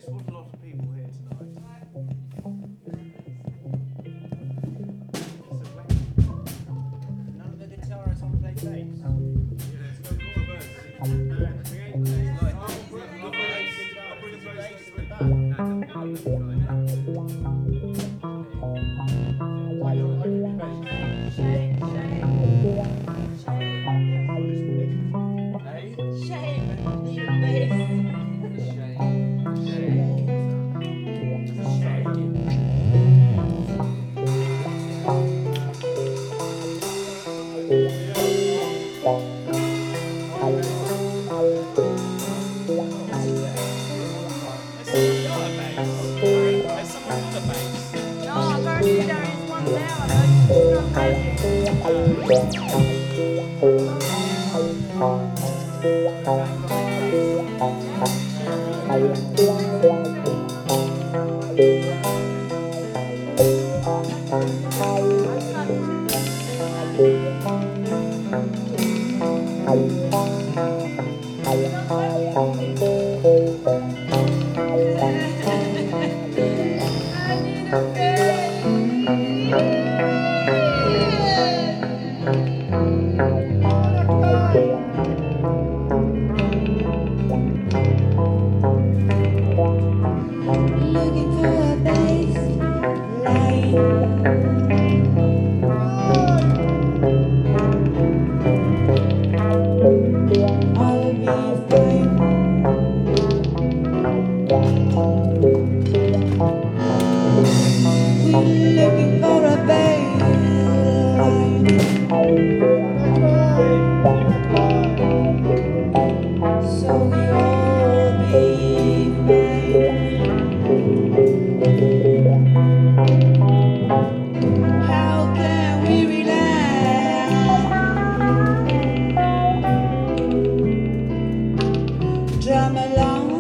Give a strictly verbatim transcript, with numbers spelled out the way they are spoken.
There's a lot of people here tonight. It's a wedding. None of the guitarists want to play bass. Yeah, there's no chorus. No, we ain't playing like I'll bring the bass. I'll bring the bass to it back. No, no, no, I can be bass. Shame, shame, shame, shame, need a bass. Looking for a bass line. I'll be fine. We're looking for a bass line. So we'll be fine. How can we relax? Drum along.